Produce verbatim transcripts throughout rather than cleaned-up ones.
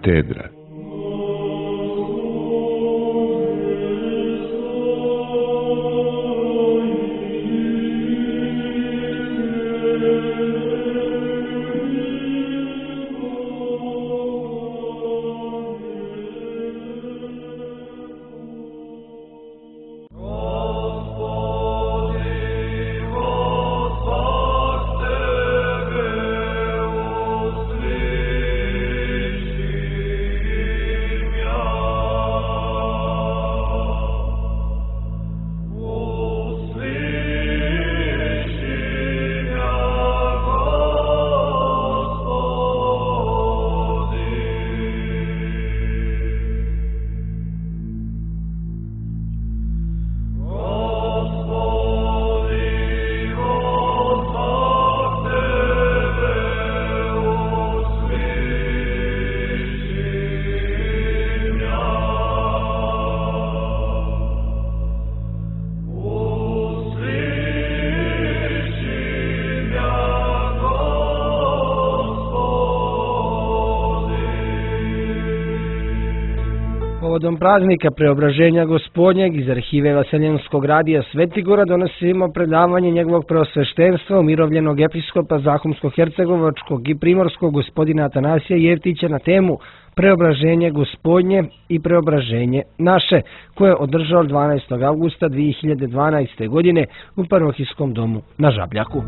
Katedra. Povodom praznika Preobraženja Gospodnjeg iz arhive Vaseljenskog radija Svetigora donosimo predavanje njegovog preosveštenstva umirovljenog episkopa Zahumsko-hercegovačkog i primorskog gospodina Atanasija Jeftića na temu Preobraženje Gospodnje i Preobraženje naše, koje je održao dvanaestog avgusta dvije hiljade dvanaeste. godine u parohijskom domu na Žabljaku.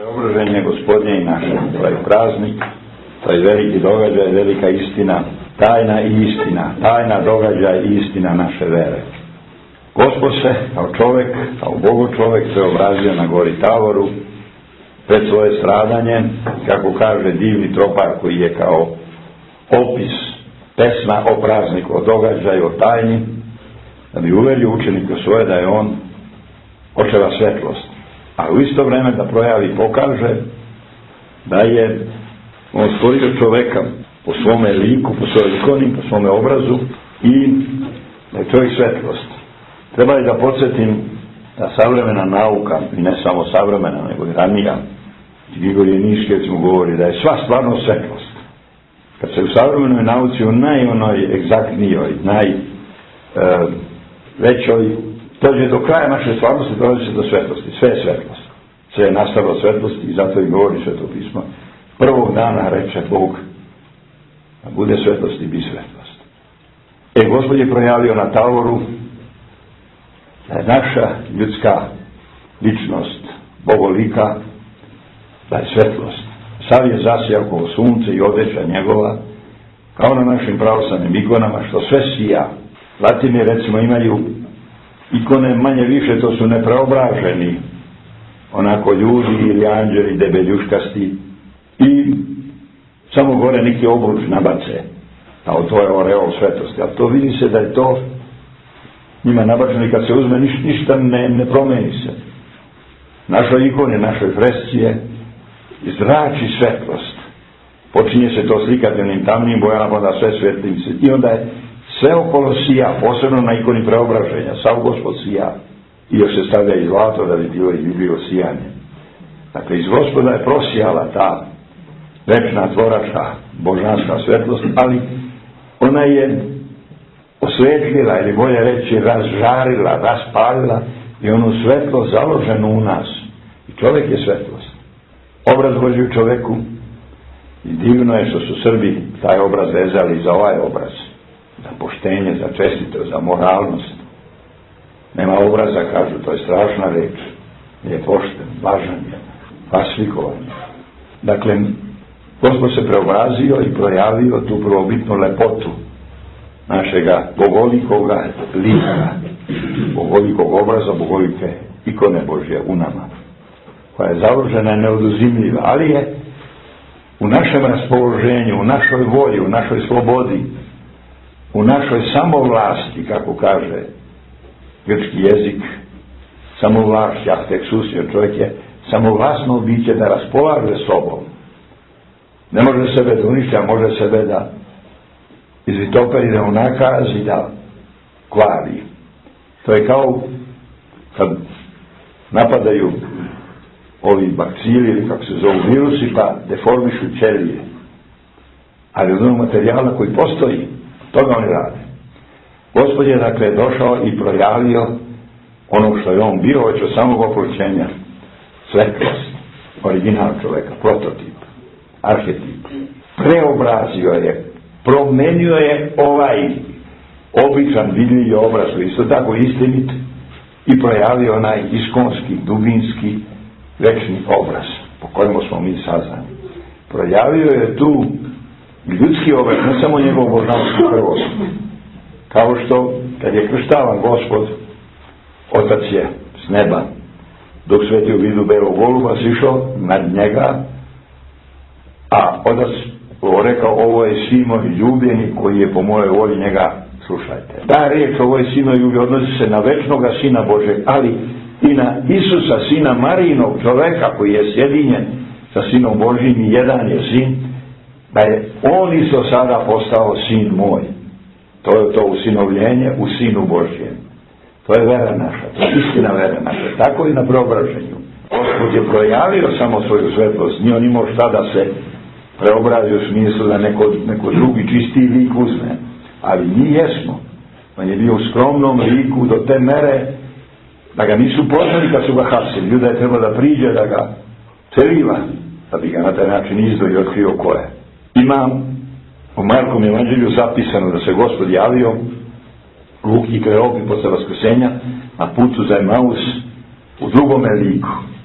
Preobraženje Gospodnje i naše, to je praznik, to je veliki događaj, velika istina, tajna i istina, tajna događaj i istina naše vere. Gospod se kao čovjek, kao Bogo čovjek preobrazio na gori Tavoru pred svoje stradanje, kako kaže divni tropar koji je kao opis, pesma o prazniku, o događaju, o tajni, da bi uverio učenike svoje da je on očeva svetlost. A u isto vreme da projavi i pokaže da je on stvorio čoveka po svome liku, po svojoj ikoni, po svome obrazu i da je čovjek svetlost. Treba li da podsjetim da savremena nauka, i ne samo savremena, nego i ranija, Grigorije Niškevec mu govori da je sva stvarno svetlost. Kad se u savremenoj nauci u najonoj egzaktnijoj, najvećoj, e, dođe do kraja naše stvarnosti, dolazi se do svetlosti. Sve je svetlost. Sve je nastalo svetlosti i zato i govori Sveto pismo. Prvog dana reče Bog da bude svetlost i bi svetlost. E, Gospod je projavio na Tavoru da je naša ljudska ličnost, Bogolika, da je svetlost. Sav je zasijao kao sunce i odeća njegova, kao na našim pravoslavnim ikonama, što sve sija. Latini recimo imaju ikone manje više, to su nepreobraženi, onako ljudi ili anđeli debeljuškasti i samo gore neki obruč nabace, a to je oreol svetosti. A to vidi se da je to njima nabačeno i kad se uzme niš, ništa ne, ne promeni se. Našoj ikoni, našoj fresci je zrači svetlost. Počinje se to slikati onim tamnim bojama, onda sve svetlim se. I onda je sve okolo sija, posebno na ikoni preobraženja, sav Gospod sija. I još se stavlja i zlato da bi bilo i ljubio sijanje. Dakle, iz Gospoda je prosijala ta večna tvoračka božanska svetlost, ali ona je osvetlila, ili bolje reći razžarila, raspalila i onu svetlost založenu u nas. I čovjek je svetlost. Obraz Božji u čovjeku i divno je što su Srbi taj obraz vezali za ovaj obraz. Za poštenje, za čestitost, za moralnost. Nema obraza, kažu, to je strašna reč. Je pošten, važan je, fasfikovan. Dakle, Gospod se preobrazio i projavio tu prvobitnu lepotu našega bogolikoga lika, bogolikog obraza, bogolike ikone Božje u nama, koja je založena i neoduzimljiva, ali je u našem raspoloženju, u našoj volji, u našoj slobodi, u našoj samovlasti, kako kaže grčki jezik, samovlašć, ahteksus, jer čovjek je samovlasno biće da raspolaže sobom. Ne može sebe da uništi, a može sebe da izvitoperi, da unakazi, da kvari. To je kao kad napadaju ovi bakcili ili kako se zovu virusi, pa deformišu ćelije. Ali od onog materijala koji postoji, toga oni rade. Gospod je dakle došao i projavio ono što je on bio već od samog opručenja. Svetlost, original čoveka, prototip, arhetip. Preobrazio je, promenio je ovaj običan vidljivi obraz, isto tako istinit, i projavio onaj iskonski, dubinski, večni obraz po kojemu smo mi saznani. Projavio je tu ljudski obraz, ne samo njegov božanski prvost. Kao što, kad je krštavan Gospod, Otac je s neba, dok sveti u vidu belog goluba sišao nad njega, a Otac rekao, ovo je sin moj ljubljeni koji je po mojoj volji, njega slušajte. Ta riječ, ovo je sin moj ljubljeni, odnosi se na večnoga Sina Božeg, ali i na Isusa, sina Marijinog čoveka koji je sjedinjen sa Sinom Božjim i jedan je sin, da je on isto sada postao sin moj. To je to usinovljenje u Sinu Božjem. To je vera naša, to je istina vera naša. Tako i na preobraženju. Gospod je projavio samo svoju svetlost, nije on imao šta da se preobrazi u smislu da neko, neko drugi čisti lik uzme. Ali mi jesmo. On je bio u skromnom liku do te mere da ga nisu poznali kad su ga hapsili. Ljuda je trebalo da priđe da ga celiva, da bi ga na taj način izdao i otkrio ko je. Imam u Markom evanđelju zapisano da se Gospod javio Luki i Kleopi posle vaskrsenja na putu za Emaus u drugome liku.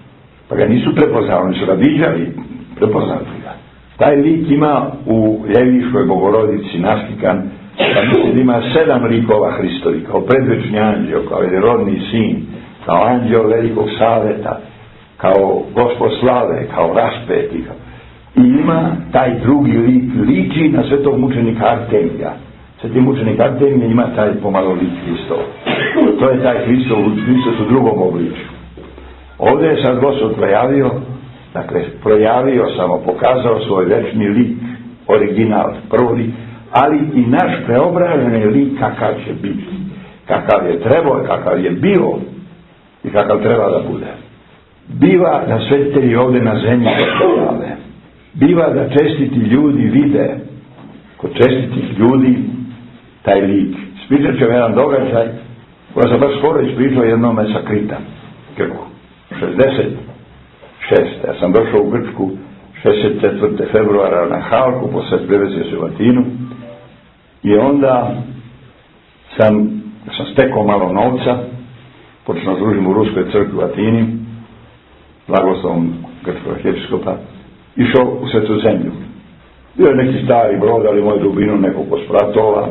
Pa ga nisu prepoznali, oni su ga viđali, prepoznali ga. Taj lik ima u Ljeviškoj Bogorodici nastikan, pa mislim da ima sedam likova Hristovi, kao predvečni anđeo, kao jedinrodni sin, kao anđeo velikog saveta, kao Gospod slave, kao raspeti. I ima taj drugi lik, liči na svetog mučenika Artemija. Sveti mučenik Artemija ima taj pomalo lik Hristov. To je taj Hristov, Hristos u drugom obličju. Ovdje je sad Gospod projavio, dakle, projavio samo, pokazao svoj večni lik, original, prvi, ali i naš preobraženi lik kakav će biti, kakav je trebao, kakav je bio i kakav treba da bude. Biva da svetitelji ovdje na zemlji pojave. Biva da čestiti ljudi vide, kod čestitih ljudi, taj lik. Ispričat ću jedan događaj, koja sam baš skoro ispričao jednome sa Krita, Grku, šezdeset šeste. Ja sam došao u Grčku šezdeset četvrtog februara na Halku, posle preveze se u Atinu, i onda sam, sam stekao malo novca, počeo služim u Ruskoj crkvi u Atini, blagoslovom grčkog arhijepiskopa, išao u Svetu zemlju. Bio je neki stari brod, ali imao je dubinu nekoliko spratova,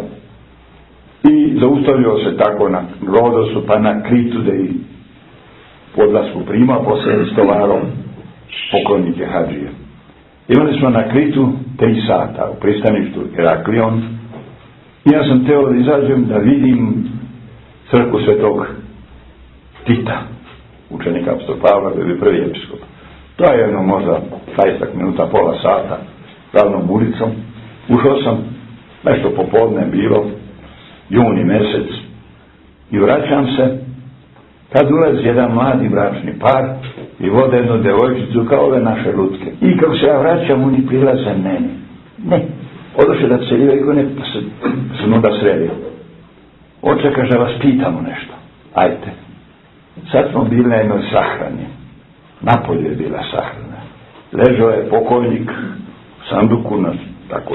i zaustavio se tako na Rodosu, pa na Kritu, da i podlasku prima, posle s tovarom poklonike Hadžije. Imali smo na Kritu tri sata u pristaništu Heraklion, i ja sam teo da izađem da vidim crkvu Svetog Tita, učenika apostol Pavla, koji je bio prvi episkop. To je jedno možda dvadeset minuta, pola sata, glavnom ulicom. Ušao sam, nešto popodne bilo, juni mesec, i vraćam se, kad ulazi jedan mladi bračni par i vode jednu devojčicu kao ove naše lutke. I kako se ja vraćam, oni prilaze meni. Ne, odoše da celio i ne, pa se, se nuda sredio. Oče, kaže, vas pitamo nešto. Ajte. Sad smo bili na jednoj sahrani. Napolje je bila sahrana. Ležao je pokojnik u sanduku na tako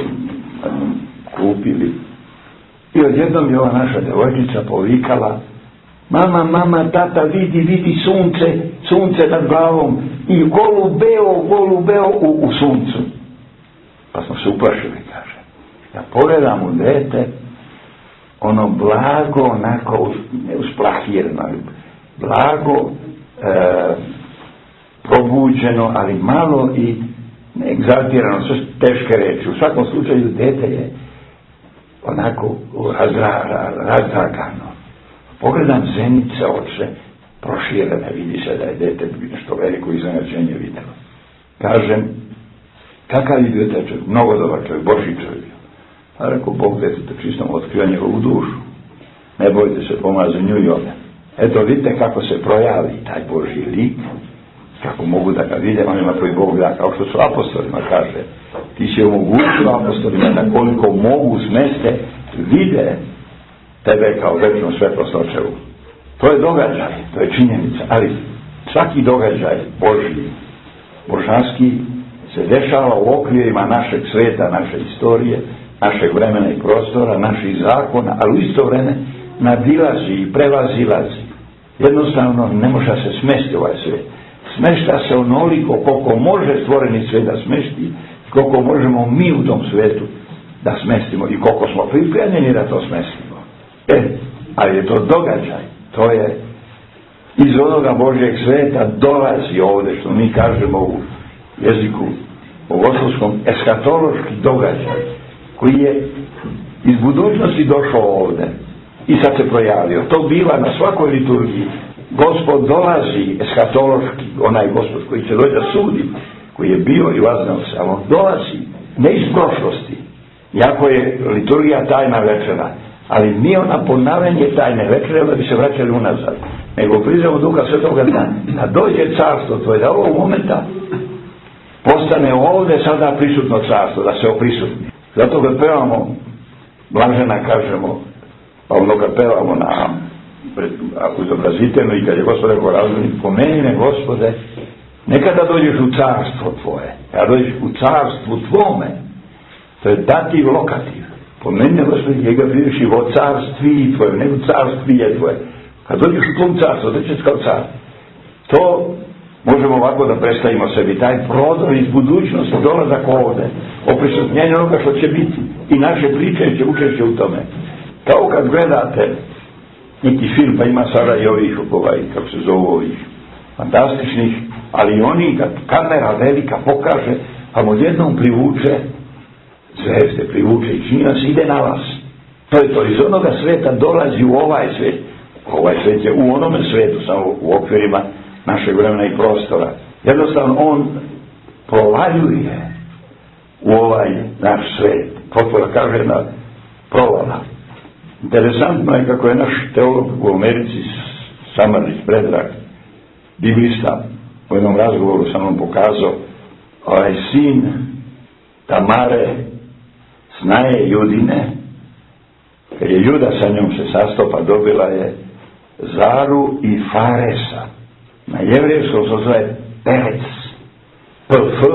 kupili. I odjednom je ova naša devojčica povikala: mama, mama, tata, vidi, vidi sunce, sunce nad glavom i golubeo, golubeo u, u suncu. Pa smo se uplašili, kaže. Ja pogledam u dete, ono blago, onako, ne usplahirano, blago, e, probuđeno, ali malo i ne egzaltirano, sve teške reči. U svakom slučaju dete je onako razdragano. Pogledam zenice oče, proširene, vidi se da je dete nešto veliko iznenađenje vidjelo. Kažem, kakav je bio taj čovjek? Mnogo dobar čovjek, Božji čovjek. A rekao, Bog detete čistom otkriva njegovu dušu. Ne bojte se, pomaze nju i ove. Eto, vidite kako se projavi taj Božji lik, kako mogu da ga vide onima koji Bog da, kao što su apostolima, kaže, ti si omogućio apostolima da koliko mogu smeste vide tebe kao večno svetlost očevu. To je događaj, to je činjenica, ali svaki događaj Božji, božanski, se dešava u okvirima našeg sveta, naše istorije, našeg vremena i prostora, naših zakona, ali u isto vreme nadilazi i prevazilazi. Jednostavno ne može se smesti ovaj svijet. Smešta se onoliko koliko može stvoreni svijet da smesti, koliko možemo mi u tom svijetu da smestimo i koliko smo pripremljeni da to smestimo. E, ali je to događaj, to je iz onoga Božjeg sveta dolazi ovdje, što mi kažemo u jeziku bogoslovskom, eskatološki događaj, koji je iz budućnosti došao ovdje i sad se projavio. To biva na svakoj liturgiji. Gospod dolazi eskatološki, onaj Gospod koji će doći da sudi, koji je bio i vaznao se, ali on dolazi ne iz prošlosti, jako je liturgija tajna večera, ali nije ona ponavljanje tajne večere da bi se vraćali unazad, nego prizemo Duha Svetoga da, da dođe carstvo, to je da ovog momenta postane ovdje sada prisutno carstvo, da se oprisutni. Zato kad pevamo blažena, kažemo, pa ono kad pevamo na izobrazitelju i kad je Gospod rekao razumni, pomeni me Gospode, nekada dođeš u carstvo tvoje, kada dođeš u carstvu tvome, to je dativ lokativ. Pomeni me Gospode, njega vidiš i o carstvi tvoje, ne u carstvi je tvoje. Kad dođeš u tom carstvu, dođeš kao car. To možemo ovako da predstavimo sebi taj prodor iz budućnosti, dolazak ovde, oprisutnjenje onoga što će biti i naše priče će učešće u tome. Kao kad gledate neki film, pa ima sada i ovih, ovaj, kako se zovu ovih, fantastičnih, ali oni kad kamera velika pokaže, pa mu jednom privuče zvijezde, privuče i čini nas ide na vas. To je to, iz onoga sveta dolazi u ovaj svet. Ovaj svet je u onome svetu, samo u okvirima našeg vremena i prostora. Jednostavno on provaljuje u ovaj naš svet. Potpora kaže jedna provala. Interesantno je kako je naš teolog u Americi, Samarđić Predrag, biblista, u jednom razgovoru sa mnom pokazao, ovaj sin Tamare snaje Judine, kad je Juda sa njom se sastopa, dobila je Zaru i Faresa. Na jevrejskom se zove Perec. P, F,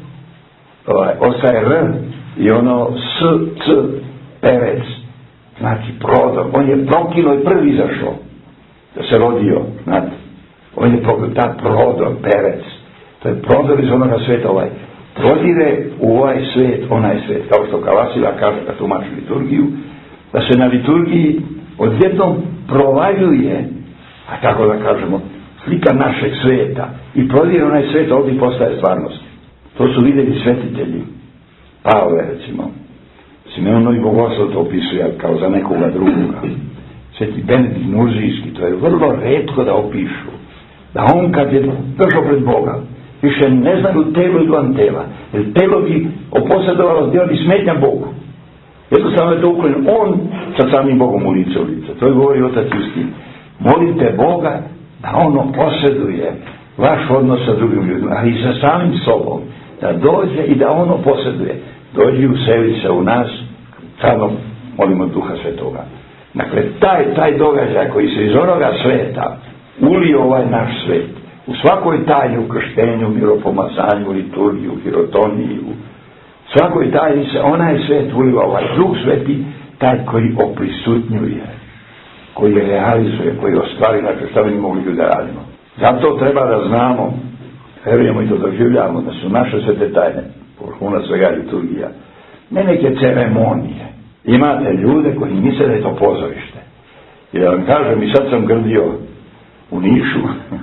ovaj, ostaje R i ono S, C, Perec. Znači prodor. On je prokino i prvi izašao da se rodio. Znate, on je ta prodor, Perec. To je prodor iz onoga sveta ovaj. Prodire u ovaj svet, onaj svet. Kao što Kavasila kaže kad tumači liturgiju, da se na liturgiji odjednom provaljuje, a tako da kažemo, slika našeg sveta i prodire onaj svet, ovdje postaje stvarnost. To su vidjeli svetitelji. Pavle, recimo. Simeon Novi Bogoslav to opisuje kao za nekoga drugoga. Sveti Benedikt Nurzijski, to je vrlo retko da opišu. Da on kad je došao pred Boga, više ne znaju telo i van tela. Jer telo bi oposjedovalo, gdje bi smetnja Bogu. Jednostavno je to uklonjeno. On sa samim Bogom u lice u lice. To je govori Otac Justin. Molite Boga da ono posjeduje vaš odnos sa drugim ljudima, ali i sa samim sobom. Da dođe i da ono posjeduje. Dođi u sebi se u nas, samo molimo Duha Svetoga. Dakle, taj, taj događaj koji se iz onoga sveta ulio ovaj naš svet, u svakoj tajni, u krštenju, miropomazanju, liturgiju, hirotoniju, svakoj tajni se onaj svet uliva, ovaj Duh Sveti, taj koji oprisutnjuje, koji realizuje, koji ostvari, dakle šta bi mi mogli da radimo. Zato treba da znamo, verujemo i to doživljamo, da su naše svete tajne, vrhunac svega liturgija, ne neke ceremonije. Imate ljude koji misle da je to pozorište. I da vam kažem, i sad sam grdio u Nišu,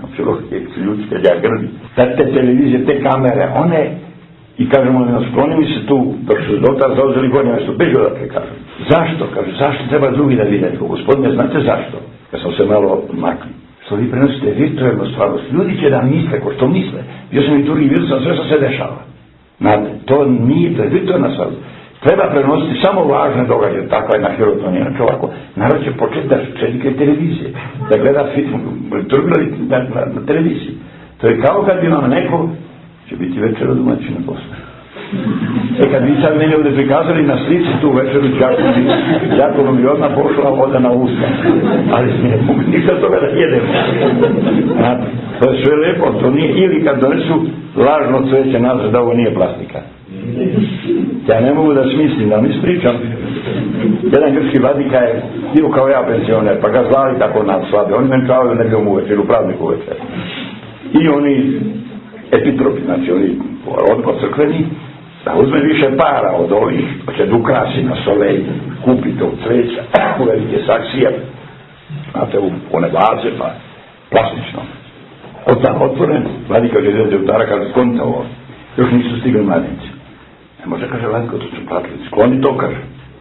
ljudske ja grdi, sad te televizije, te kamere, one, i kažemo, skloni mi se tu, dok su dotar zauzeli gornje mjesto, beži odatle, kažem. Zašto? Kaže, zašto treba drugi da vide? Gospodine, znate zašto? Kad sam se malo makli. Što vi prenosite virtualnu stvarnost. Ljudi će da misle, ko što misle. Bio sam i drugi, vidio sam sve što se dešava. Znate, to nije, to je virtualna stvarnost. Treba prenositi samo važne događaje, takva je na hirotoniji. Znači ovako, narod će početi da čedike televizije, da gleda film, na, na, na televiziji. To je kao kad bi vam neko, će biti večera domaćina posle. E kad vi sad meni ovdje prikazali na slici tu večeru Đakovi, Đakovom bi odmah pošla voda na usta. Ali ne mogu ništa toga da jedemo. Znate, to je sve lepo, to nije, ili kad donesu lažno cveće nazad da ovo nije plastika. Ja ne mogu da smislim, da mi ispričam. Jedan grčki vladika je bio kao ja penzioner, pa ga zvali tako na slabe. Oni menčavaju nekom uvečer, u prazniku uvečer. I oni epitropi, znači oni odbor crkveni, da uzme više para od ovih, hoće da ukrasi na solej, kupite u cveća, u velike saksije, znate, u one vaze, pa plastično. Od tam otvoren, vladika je izgleda utara, kaže, sklonite ovo, još nisu stigli mladnici. Ne može, kaže, vladiko, to su platili, skloni to, kaže.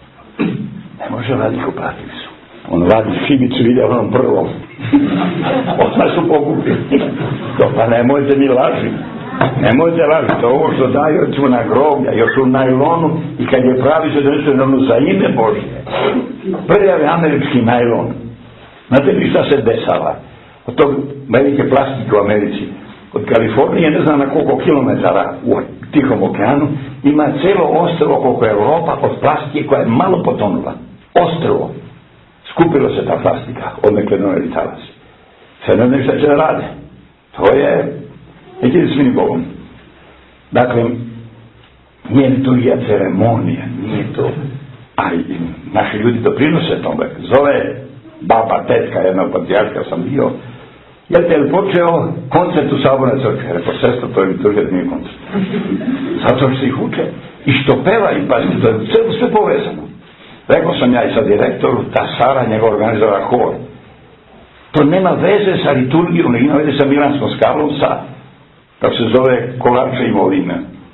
Ne može, vladiko, platili su. On vadi šibicu, vidio onom prvom. Osmah su pokupili. To, pa nemojte mi laži. Nemojte laži, to ovo što daju recimo na groblja, još u najlonu, i kad je pravi se donesu na ono za ime Božje. Prljavi američki najlon. Znate li šta se desava? Od tog velike plastike u Americi, od Kalifornije, ne znam na koliko kilometara u Tihom okeanu, ima celo ostrvo koliko je Europa od plastike koja je malo potonula. Ostrvo. Skupilo se ta plastika, odnekle doneli talas. Sve ne znam šta će da rade. To je neće da smini Bogom. Dakle, nije liturgija ceremonija, nije to, ali naši ljudi doprinose tome. Zove baba, tetka, jedna patrijarka sam bio, Jel te je počeo koncert u Sabornoj crkvi? Rekao, sestro, to je liturgija, nije koncert. Zato što ih uče. I što pevaju, pazite, to je sve, sve povezano. Rekao sam ja i sa direktoru, ta Sara, njegov organizora hor. To nema veze sa liturgijom, ne ima veze sa Milanskom skalom, sa, kako se zove, Kolarčevim ovim.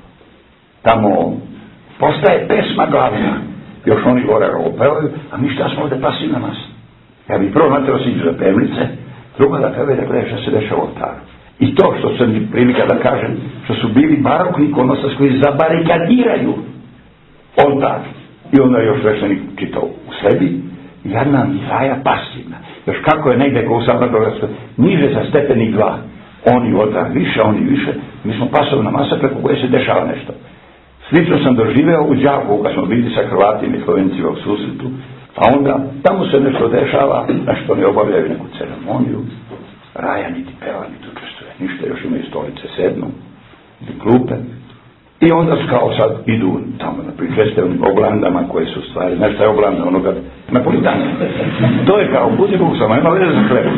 Tamo postaje pesma glavna. Još oni gore opevaju, a mi šta smo ovdje pasivna masa. Ja bih prvo natjelo si ići za pevnice, drugo da peve da gledaš šta se dešava u oltaru. I to što sam mi prilika da kažem, što su bili barokni konosac koji zabarikadiraju oltar. I onda je još sveštenik čitao u sebi, jedna Mihaja pasivna. Još kako je negdje ko u Sabratovrstu, niže za stepenik dva. Oni oltar više, oni više. Mi smo pasovna masa preko koje se dešava nešto. Slično sam doživeo u Đakovu kad smo bili sa Hrvatima i Slovencima u susretu, a onda tamo se nešto dešava, nešto ne obavljaju neku ceremoniju, raja niti peva niti učestvuje, ništa, još imaju stolice, sednu, ili klupe. I onda kao sad idu tamo na pričeste onim oblandama koje su stvari, znaš šta je oblanda onoga Napolitana. To je kao budi Bog sama, ima veze za hlebu.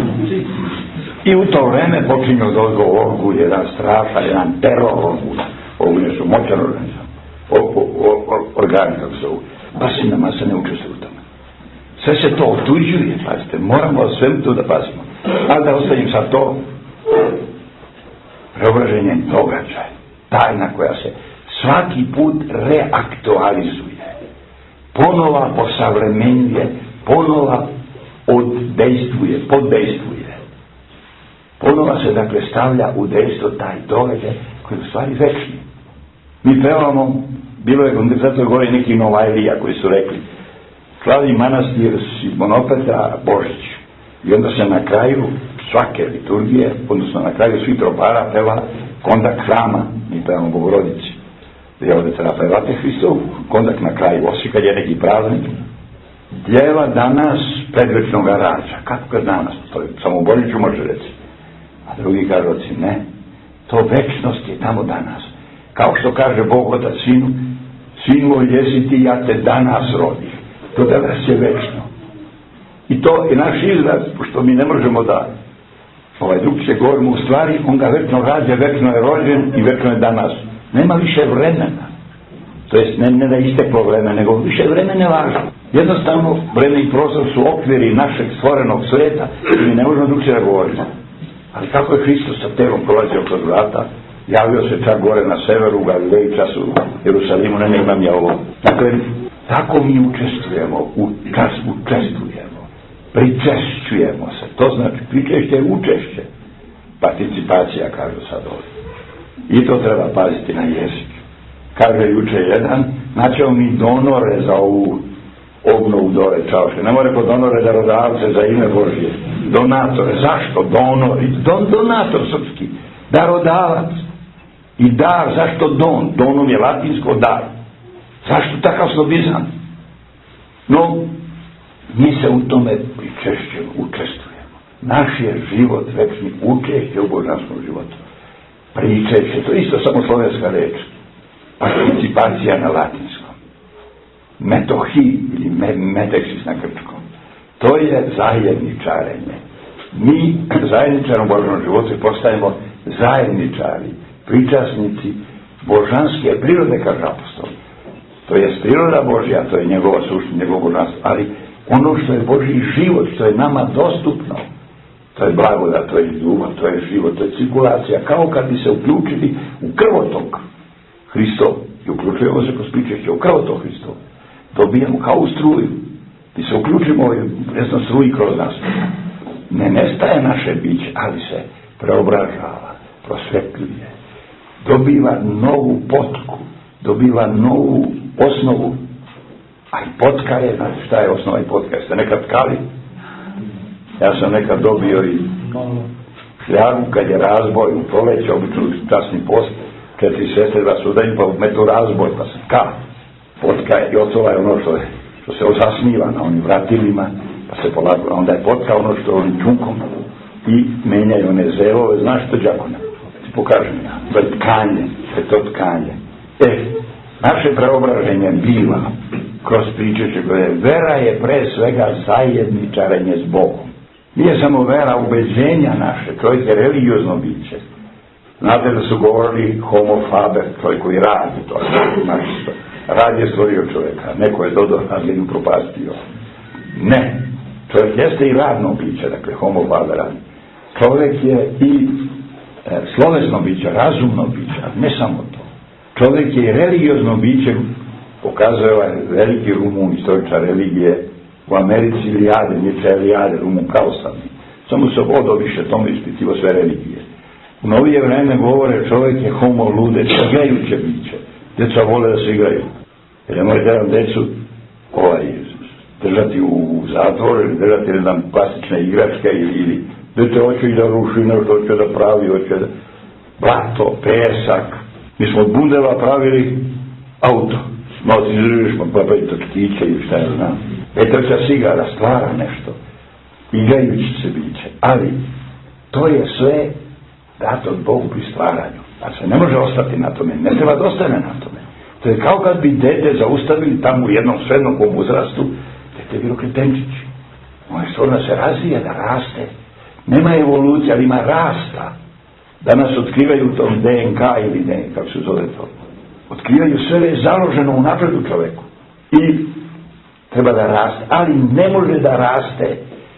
I u to vreme počinju od odgovorku jedan strašan, jedan teror, ovu nešto moćan organizam. Organi, kako se ovu. Pasivna masa ne učestvuje u tome. Sve se to otuđuje, pazite, moramo svem to da pazimo. Ali da ostavim sad to, preobraženje događaja, tajna koja se svaki put reaktualizuje, ponova posavremenjuje, ponova oddejstvuje, poddejstvuje. Ponova se dakle stavlja u dejstvo taj događaj koji je u stvari večni. Mi pevamo, bilo je u Svetoj Gori neki Novajlija koji su rekli slavi manastir Simonopeta Božić. I onda se na kraju svake liturgije, odnosno na kraju svih tropara peva kondak hrama, mi pevamo Bogorodici. I ovdje treba pevate Hristovu, kondak na kraju, osim kad je neki praznik. Djeva danas predvečnog rađa. Kako kad danas? To je samo u Božiću može reći. A drugi kažu oci, ne. To večnost je tamo danas. Kao što kaže Bog otac sinu, sin moj jesi ti, ja te danas rodih. To danas je večno. I to je naš izraz, što mi ne možemo da ovaj drugče govorimo, u stvari on ga večno rađa, večno je rođen i večno je danas. Nema više vremena. To jest ne, ne da isteklo vremena, nego više vremena ne važno. Jednostavno, vreme i prostor su okviri našeg stvorenog sveta i mi ne možemo drugče da govorimo. Ali kako je Hristos sa telom prolazio kroz vrata, javio se čak gore na severu, u Galileji, čas u Jerusalimu, ne nemam ja ovo. Dakle, tako mi učestvujemo, u čas učestvujemo, pričešćujemo se. To znači, pričešće je učešće. Participacija, kažu sad ovdje. I to treba paziti na jezik. Kaže juče jedan, naćemo mi donore za ovu obnovu dole Čauše. Ne more po donore da rodavce za ime Božje. Donatore. Zašto? Donori. Don, donator srpski. Darodavac. I dar. Zašto don? Donom je latinsko dar. Zašto takav slobizam? No, mi se u tome pričešćemo, učestvujemo. Naš je život večni učešće u božanskom životu. Pričešće. To je isto samo slovenska reč. Participacija na latinskom. Metohi ili me, meteksis na grčkom. To je zajedničarenje. Mi zajedničarom božanom životu postajemo zajedničari, pričasnici božanske prirode, kaže apostol. To je priroda Božja, to je njegova suština, njegovo božanstvo, ali ono što je Božji život, što je nama dostupno, to je blagodat, to je ljubav, to je život, to je cirkulacija, kao kad bi se uključili u krvotok Hristov. I uključujemo se kroz pričešće u krvotok Hristov. Dobijamo kao u struju. Mi se uključimo u resno struji kroz nas. Ne nestaje naše biće, ali se preobražava, prosvetljuje. Dobiva novu potku, dobiva novu osnovu. A i potka je, znači šta je osnova i potka? Jeste nekad tkali? Ja sam nekad dobio i šljagu kad je razboj u proleće, obično časni post, četiri sestre, dva sudanje, pa metu razboj, pa se tka. Potka je, i ocova je ono što, je, što se zasniva na onim vratilima, pa se polako, onda je potka ono što onim čunkom i menjaju one zelove, znaš što đakona? Ti pokažem ja, to je tkanje, to je to tkanje. E, naše preobraženje biva kroz pričeće koje vera je pre svega zajedničarenje s Bogom. Nije samo vera, ubeđenja naše, čovjek je religiozno biće. Znate da su govorili homo faber, čovjek koji radi, to je načisto. Rad je stvorio čovjeka, neko je dodao rad i upropastio. Ne, čovjek jeste i radno biće, dakle homo faber radi. Čovjek je i e, slovesno biće, razumno biće, ne samo to. Čovjek je i religiozno biće, pokazuje ovaj veliki Rumun, istoričar religije u Americi, Iliade, Mircea Iliade, Rumun pravoslavni. Samo se odoviše tomu ispitivo sve religije. U novije vreme govore čovjek je homo lude, igrajuće biće. Djeca vole da se igraju. Jer ne možete jedan decu ovaj, držati u zatvoru ili držati jedan plastične igračke ili, ili dete hoće i da ruši, nešto hoće da pravi, hoće da blato, pesak. Mi smo od bundeva pravili auto. Malo ti zružiš, pa papaju točkiće ili šta ja znam. Petrca sigara stvara nešto. Igrajući se biće. Ali to je sve dato od Bogu pri stvaranju. Pa se ne može ostati na tome. Ne treba da ostane na tome. To je kao kad bi dete zaustavili tamo u jednom srednjem uzrastu. Dete je bilo kretenčić. Ono je stvorno da se razvija, da raste. Nema evolucija, ali ima rasta. Danas otkrivaju to D N K ili ne, kako se zove to. Otkrivaju sve je založeno u napredu čoveku. I treba da raste. Ali ne može da raste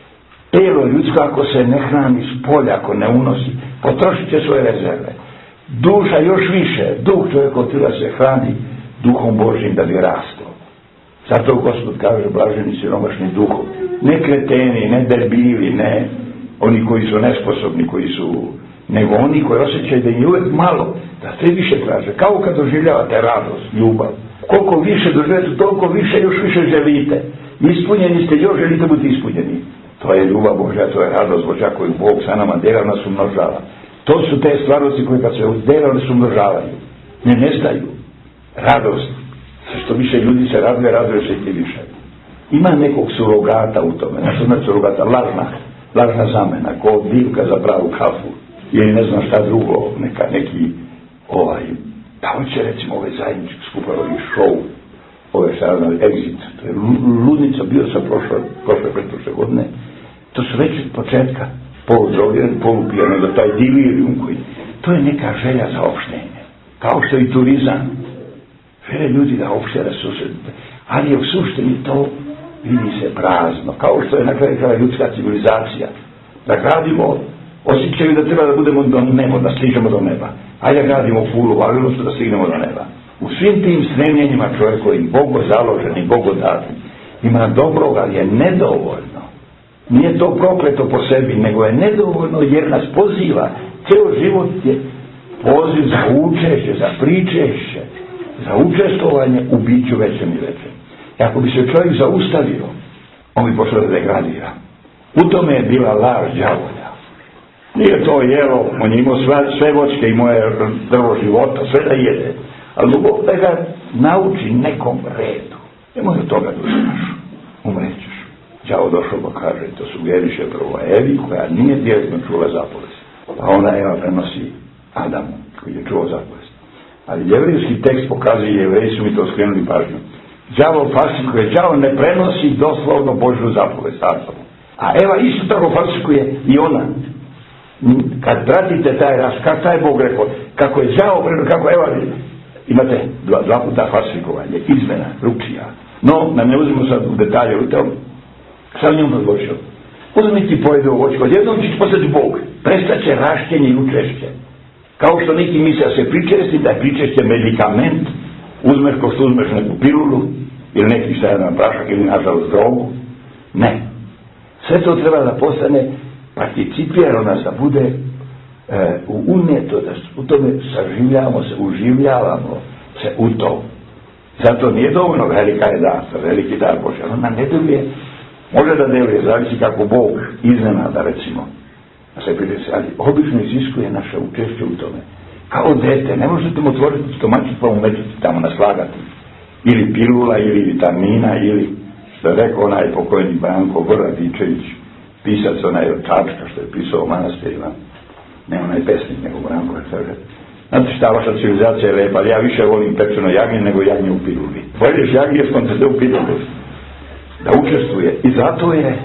telo ljudsko ako se ne hrani s polja, ako ne unosi. Potrošit će svoje rezerve. Duša još više. Duh čovjek otvira se hrani duhom Božjim da bi rastao. Zato Gospod kaže blaženi siromašni duhom. Ne kreteni, ne debili, ne oni koji su nesposobni, koji su, nego oni koji osjećaju da im je uvijek malo, da sve više traže. Kao kad doživljavate radost, ljubav. Koliko više doživljate, toliko više, još više želite. Ispunjeni ste, još želite biti ispunjeni. To je ljubav Božja, to je radost Božja koju Bog sa nama dela, nas umnožava. To su te stvarnosti koje kad se dela, nas umnožavaju. Ne nestaju. Radost. Što više ljudi se raduje, raduje se i ti više. Ima nekog surogata u tome. Nešto znači surogata? Lažna. Lažna zamena. Ko divka za pravu kafu. Ili ne znam šta drugo. Neka, neki ovaj, da hoće recimo ovaj zajednički skupaj, ovaj show, ove šta radili, exit. To je ludnica, bio sam prošle, prošle pretprošle godine. To su već od početka poludrogen, polupijan, nego taj delirium koji, to je neka želja za opštenje. Kao što i turizam. Žele ljudi da opšte, da susredite. Ali je u suštini to vidi se prazno. Kao što je na kraju kraju ljudska civilizacija. Da gradimo, osjećaju da treba da budemo do neba, da stižemo do neba. Ajde da gradimo fulu, važnost da stignemo do neba. U svim tim stremljenjima čovjekovim, Bogo založeni, Bogo dati, ima dobroga, ali je nedovoljno. Nije to prokleto po sebi, nego je nedovoljno jer nas poziva. Ceo život je poziv za učešće, za pričešće, za učestvovanje u biću većem i većem. I ako bi se čovjek zaustavio, on bi pošao da degradira. U tome je bila laž đavolja. Nije to jelo, on je imao sve, sve voćke i moje drvo života, sve da jede. Ali Bog da ga nauči nekom redu. Nemoj od toga duša našu. Umrećeš. Đavo došao pa kaže, to sugeriše prvo Evi koja nije direktno čula zapovest. Pa ona Eva prenosi Adamu koji je čuo zapovest. Ali jevrijski tekst pokazuje, jevreji su mi to skrenuli pažnju. Đavo falsifikuje, đavo ne prenosi doslovno Božju zapovest Adamu. A Eva isto tako falsifikuje i ona. Kad pratite taj raz, kako taj Bog rekao, kako je đavo prenosi, kako Eva, imate dva, dva puta falsifikovanje, izmena, rukcija. No, da ne uzmemo sad u detalje u tom, sad njom predložio. Uzmi ti pojede u voćku, odjednom ćeš postati Bog. Prestaće raštenje i učešće. Kao što neki misle se pričesti, da je pričešće medikament, uzmeš ko što uzmeš neku pilulu, ili neki šta jedan prašak, ili nažalost drogu. Ne. Sve to treba da postane participirano, da bude e, unijeto, da u tome saživljavamo se, uživljavamo se u to. Zato nije dovoljno velika je dar, veliki dar Božja. Ona ne deluje, može da deluje, zavisi kako Bog iznenada, recimo. Da se pridesi, ali obično iziskuje naše učešće u tome. Kao dete, ne možete mu otvoriti stomačić pa umećiti tamo naslagati. Ili pilula, ili vitamina, ili što je rekao onaj pokojni Branko Goradičević, pisac onaj od Čačka što je pisao o manastirima. Ne onaj pesnik, nego Branko je kaže. Znate šta, vaša civilizacija je lepa, ali ja više volim pečeno jagnje nego jagnje u piluli. Pojedeš jagnje s koncete u pilulu. Da učestvuje. I zato je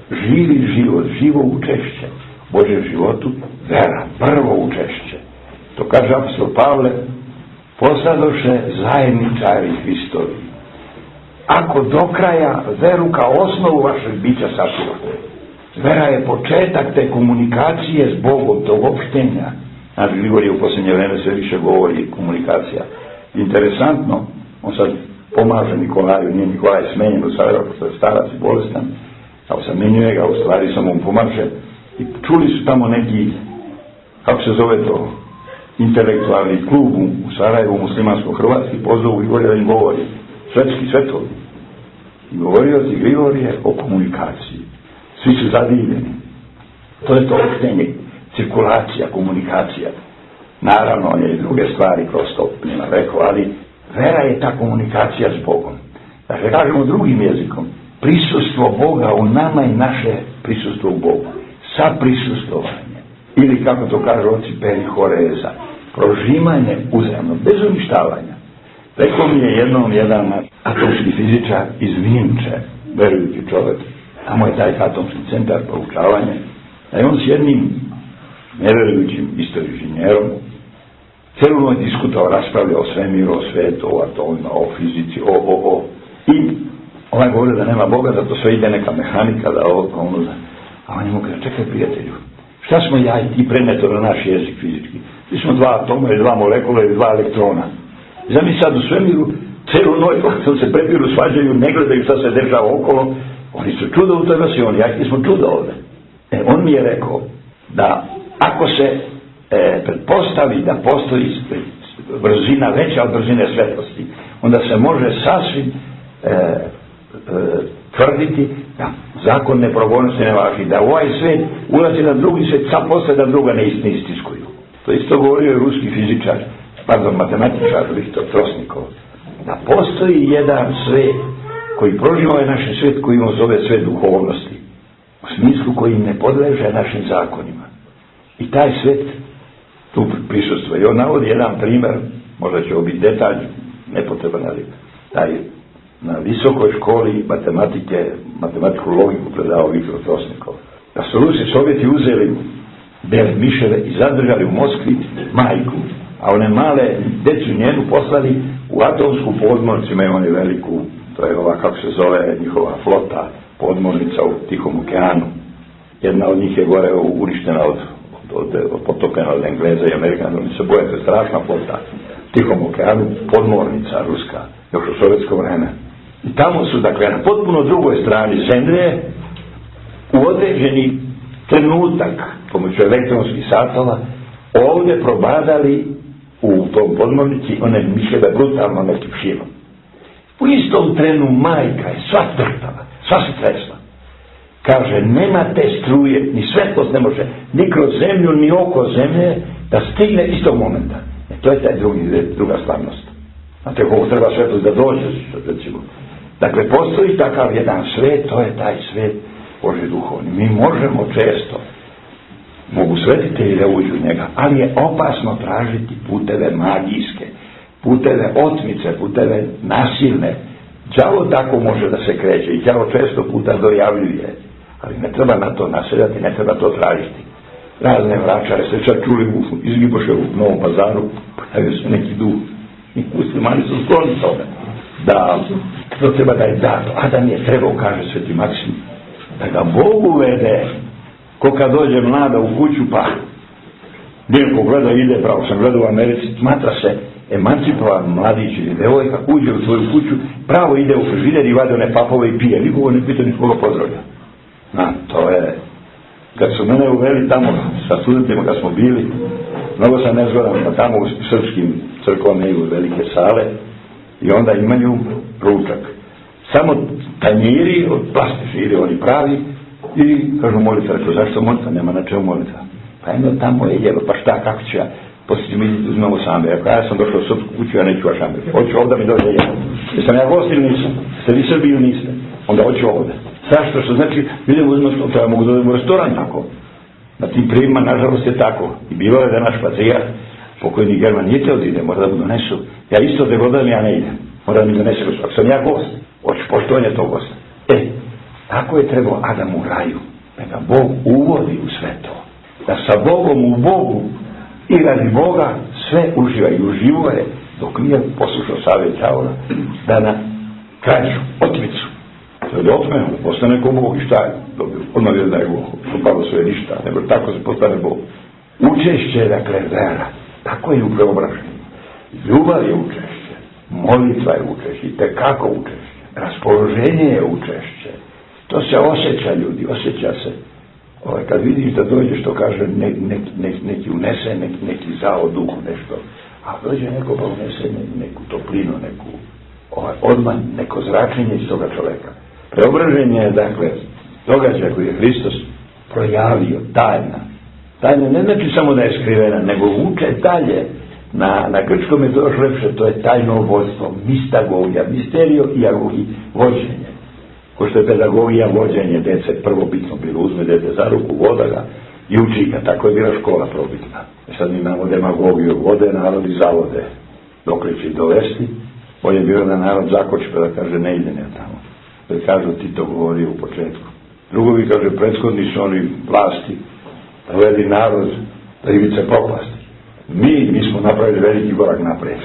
živi život, živo učešće Božjem životu, vera, prvo učešće. To kaže apostol Pavle, postadoše zajedničari Hristovi. Ako do kraja veru kao osnovu vašeg bića sačuvate, vera je početak te komunikacije s Bogom, tog opštenja. Naš Grigorije u posljednje vreme sve više govori komunikacija. Interesantno, on sad pomaže Nikolaju, nije Nikolaj smenjen u Sarajevo, pošto je starac i bolestan, a zamenjuje ga, u stvari samo mu pomaže. I čuli su tamo neki, kako se zove to, intelektualni klub u Sarajevu, muslimansko-hrvatski, pozvao Grigorija da im govori, svetski svetovi. I govorio ti Grigorije o komunikaciji. Svi su zadivljeni. To je to opštenje, cirkulacija, komunikacija. Naravno, on je i druge stvari prosto njima rekao, ali vera je ta komunikacija s Bogom. Dakle, kažemo drugim jezikom, prisustvo Boga u nama i naše prisustvo u Bogu. Sa prisustvovanje. Ili, kako to kaže oci perihoreza, prožimanje uzajamno, bez uništavanja. Rekao mi je jednom jedan atomski fizičar iz Vinče, verujući čovjek, tamo je taj atomski centar proučavanja, da je on s jednim neverujućim isto inženjerom cijelu noć diskutao, raspravljao o svemiru, o svetu, o atomima, o fizici, o, o, o. I ovaj govori da nema Boga, da to sve ide neka mehanika, da ovo, pa ono, a on njemu kaže, čekaj prijatelju, šta smo ja i ti preneto na naš jezik fizički? Mi smo dva atoma ili dva molekula ili dva elektrona. Za mi sad u svemiru cijelu noć se prepiru, svađaju, ne gledaju šta se dešava okolo. Oni su čudo u toj vasioni, ja smo čudo ovdje. E, on mi je rekao da ako se e, pretpostavi da postoji brzina veća od brzine svetlosti, onda se može sasvim e, e, tvrditi da zakon neprogonosti ne važi, da u ovaj svet ulazi na drugi svet, sad posle da druga ne istiskuju. To isto govorio je ruski fizičar, pardon, matematičar Viktor Trosnikov, da postoji jedan svet koji proživa ovaj naš svet koji on zove svet duhovnosti, u smislu koji ne podleže našim zakonima. I taj svet tu prisustuje. I on navodi jedan primjer, možda će ovo biti detalj, nepotreban, ali taj na visokoj školi matematike, matematiku logiku predao Viktor Trosnikov. Da su Rusi Sovjeti uzeli bele miševe i zadržali u Moskvi majku, a one male decu njenu poslali u atomsku podmornicu, imaju oni veliku, to je ova, kako se zove, njihova flota, podmornica u Tihom okeanu. Jedna od njih je gore uništena od, od, od, od potopljena od Engleza i Amerikana, oni se boje, to je strašna flota. U Tihom okeanu podmornica ruska, još u sovjetsko vreme. I tamo su, dakle, na potpuno drugoj strani zemlje, u određeni trenutak, pomoću elektronskih satova, ovdje probadali u tom podmornici one miševe brutalno nekim širom. U istom trenu majka je sva trtala, sva se tresla. Kaže, nema te struje, ni svetlost ne može, ni kroz zemlju, ni oko zemlje, da stigne istog momenta. E, to je taj drugi, druga stvarnost. Znate, koliko treba svetlost da dođe, recimo. Dakle, postoji takav jedan svet, to je taj svet Božji duhovni. Mi možemo često, mogu svetitelji da uđu u njega, ali je opasno tražiti puteve magijske, puteve otmice, puteve nasilne. Đavo tako može da se kreće i đavo često puta dojavljuje, ali ne treba na to nasedati, ne treba to tražiti. Razne vračare se čak čuli u izgiboše u Novom Pazaru, pojavio se neki duh i muslimani su skloni tome da to treba da je dato. Adam je trebao, kaže Sveti Maksim, da ga Bog uvede, ko kad dođe mlada u kuću, pa neko gleda ide, pravo sam gledao u Americi, smatra se emancipovan mladić ili devojka, uđe u svoju kuću, pravo ide u frižider i vade one papove i pije, nikogo ne pita, nikoga pozdravlja. Na, to je, kad su mene uveli tamo sa studentima, kad smo bili, mnogo sam nezgodan, pa tamo u srpskim crkvama imaju velike sale i onda imaju ručak. Samo tanjiri od plastični ili oni pravi i kažu molitva, rekao, zašto molitva, nema na čemu molitva. Pa jedno tamo je jelo, pa šta, kako ću ja, poslije ću mi uzmemo sambe, ako ja sam došao u srpsku kuću, ja neću vaš amber, hoću ovdje mi dođe jelo. Jesam ja gost ili nisam, ste vi Srbi ili niste, onda hoću ovdje. Zašto, što znači, vidimo uzmano, to ja mogu dođem u restoran tako. Na tim primima, nažalost, je tako. I bilo je da naš patrijarh, pokojni German, nije te odide, mora da mu donesu. Ja isto da godam, ja ne idem. Mora da mi donese, ako sam ja gost, hoću poštovanje tog gosta. E, Tako je trebao Adam u raju, da ga Bog uvodi u sve to. Da sa Bogom u Bogu i radi Boga sve uživa i uživuje, dok nije poslušao savjet đavola, da na krađu, otmicu, to je otmenu, da postane ko Bog i šta je dobio. Odmah je da je Bog, propalo sve ništa, nego tako se postane Bog. Učešće je, dakle, vera. Tako je u preobraženju. Ljubav je učešće, molitva je učešće, i tekako učešće, raspoloženje je učešće. To se osjeća, ljudi, osjeća se. Ovaj, kad vidiš da dođe što kaže ne, ne, ne, neki unese, neki, neki zao duhu, nešto, a dođe neko pa unese ne, neku toplinu, neku ovaj, odmah, neko zračenje iz toga čoveka. Preobraženje je, dakle, događaj koji je Hristos projavio, tajna. Tajna ne znači samo da je skrivena, nego uče dalje. Na, na grčkom je to još lepše, to je tajno vodstvo, mistagogija, misterio i agogi, vođenje. Ko što je pedagogija, vođenje dece, prvobitno bilo, uzme dete za ruku, voda ga i uči ga, tako je bila škola probitna. E sad mi imamo demagogiju, vode narod i zavode, dok li će dovesti, bolje bilo da narod zakoči pa da kaže ne ide ne tamo. Da kažu ti to govori u početku. Drugovi kaže prethodni su oni vlasti, dovedi narod da ivice propasti. Mi, mi smo napravili veliki korak naprijed.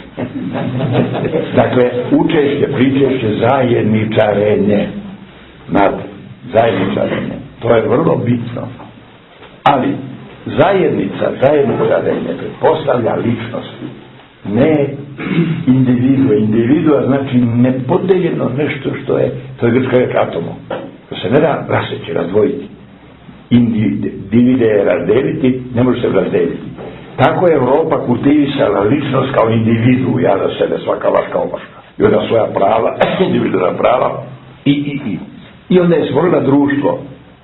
Dakle, učešće, pričešće, zajedničarenje. Znate, zajedničarenje. To je vrlo bitno. Ali, zajednica, zajedničarenje pretpostavlja ličnosti. Ne individua. Individua znači nepodeljeno nešto što je, to je grčka reč atomo. To se ne da raseći, razdvojiti. Divide je razdeliti, ne može se razdeliti. Tako je Evropa kultivisala ličnost kao individu, ja za sebe, svaka vaška omaška. I onda svoja prava, individualna prava, i, i, i. I onda je stvorila društvo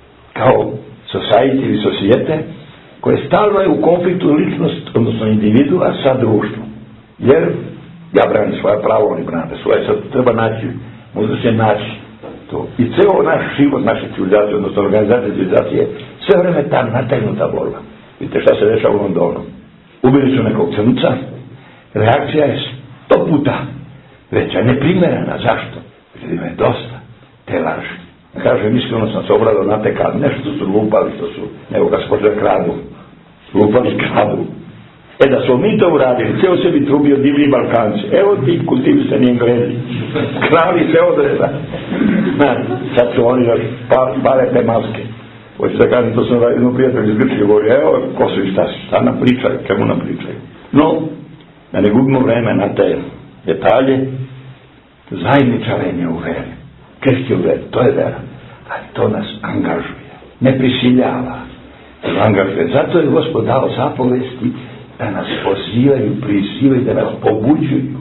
kao society ili societe, koje stalno je u konfliktu ličnost, odnosno individua sa društvom. Jer ja branim svoja prava, oni brane svoje, sad treba naći, možda se naći to. I ceo naš život, naše civilizacije, odnosno organizacije civilizacije, sve vreme ta nategnuta borba. Vidite šta se dešava u Londonu. Ubili su nekog crnca, reakcija je sto puta veća, neprimerena. Zašto? Ljudima je dosta te laži. Kažem, iskreno sam se obradao na te kad nešto su lupali, što su, nego kad spođe kradu, lupali kradu. E da smo mi to uradili, ceo sebi trubio divlji Balkanci, evo ti kultivisani Englezi, krali se odreda. Znači, sad su oni još bave te maske. Hoću da kažem, to sam jednom prijatelju iz Grčke govori, evo, ko su i šta su, šta nam pričaju, čemu nam pričaju. No, da ne gubimo vreme na te detalje, zajedničarenje u veri, kršće u veri, to je vera, ali to nas angažuje, ne prisiljava, to angažuje. Zato je Gospod dao zapovesti da nas pozivaju, prisivaju, da nas pobuđuju.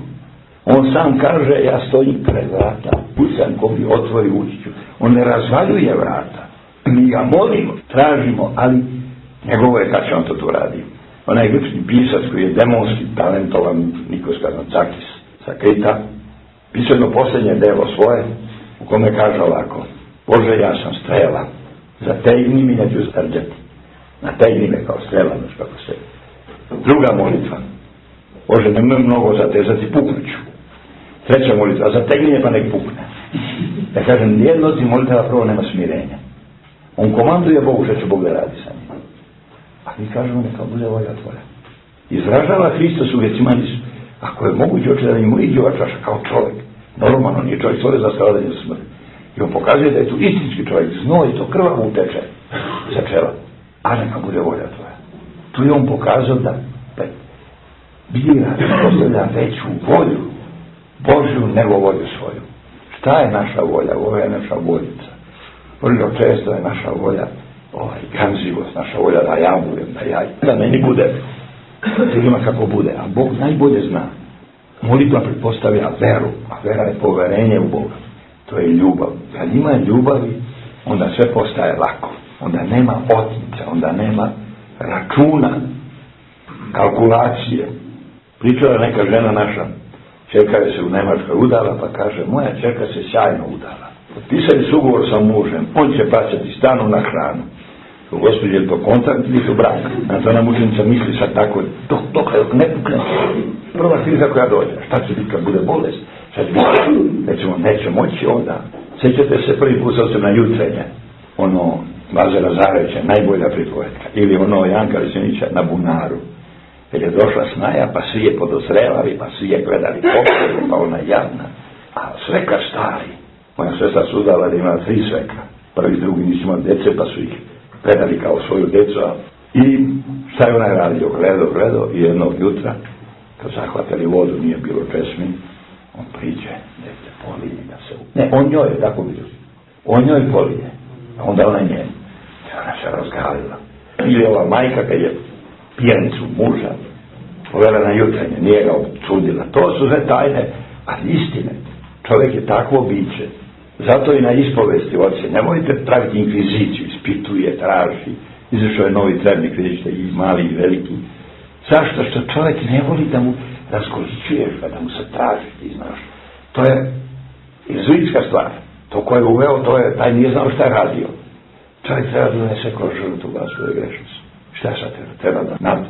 On sam kaže, ja stojim pred vrata, pucam ko mi otvori ući ću. On ne razvaljuje vrata. Mi ga molimo, tražimo, ali njegovo je kad će on to tu radi. Onaj grčki pisac koji je demonski talentovan, Nikos Kazantzakis sa Krita, pisao jedno posljednje delo svoje, u kome kaže ovako: Bože, ja sam strela, zategni mi, neću strđati. Nategni me kao strela, znaš kako se. Druga molitva: Bože, nemoj mnogo zatezati, puknuću. Treća molitva: zategni me pa nek pukne. Ja kažem, nijedno od tih molitava prvo nema smirenja. On komanduje Bogu što će Bog da radi sa njim. A mi kažemo, neka bude volja tvoja. Izražava Hristos u Gecimanisu, ako je moguće oče da mi mu iđe ova čaša kao čovjek. Normalno nije čovjek stvore za stradanje za smrt. I on pokazuje da je tu istinski čovjek, znoj to krvavo uteče sa čela. A neka bude volja tvoja. Tu je on pokazao da bira, postavlja veću volju Božju nego volju svoju. Šta je naša volja? Ovo je naša voljica. Vrlo često je naša volja ovaj, ganzivost, naša volja da ja budem, da ja, da meni bude drugima kako bude, a Bog najbolje zna. Molitva pretpostavlja veru, a vera je poverenje u Boga. To je ljubav. Kad ima ljubavi, onda sve postaje lako. Onda nema otmice, onda nema računa, kalkulacije. Pričala neka žena naša, čerka je se u Nemačkoj udala, pa kaže, moja čerka se sjajno udala. Potpisali su ugovor sa mužem, on će plaćati stanu na hranu. Gospodin, je to kontrakt ili to brak? Na to nam učenica misli sad tako, dok, dok, dok ne pukne. Prva kriza koja dođe, šta će biti kad bude bolest? Šta će biti? Recimo, neće moći onda Sjećate se, prvi put sam na jutrenje, ono Lazara Zareća, najbolja pripovetka, ili ono Janka Lisenića na bunaru, jer je došla snaja, pa svi je podozrevali, pa svi je gledali pokoju, pa ona jadna, a svekar stari, moja sestra su udala da ima tri svekra, prvi, drugi nisu imali dece, pa su ih predali kao svoju decu, i šta je onaj radio, gledo, gledo, i jednog jutra, kad zahvatili vodu, nije bilo česmi, on priđe, dete, polije da se... Ne, on njoj je tako bilo. On njoj polije. A onda ona nje. Ona se razgalila. Ili ova majka kad je pijanicu muža povela na jutrenje, nije ga odsudila. To su sve tajne, ali istine. Čovjek je takvo biće. Zato i na ispovesti oce. Nemojte praviti inkviziciju, ispituje, traži. Izašao je novi trebnik, vidite, i mali i veliki. Zašto? Što čovjek ne voli da mu razkoličuješ, da mu se traži, ti znaš. To je jezuitska stvar. To koje je uveo, to je, taj nije znao šta je radio. Čovjek treba da donese kroz žrtvu ga svoje grešnice. Šta sad treba? Treba da nade.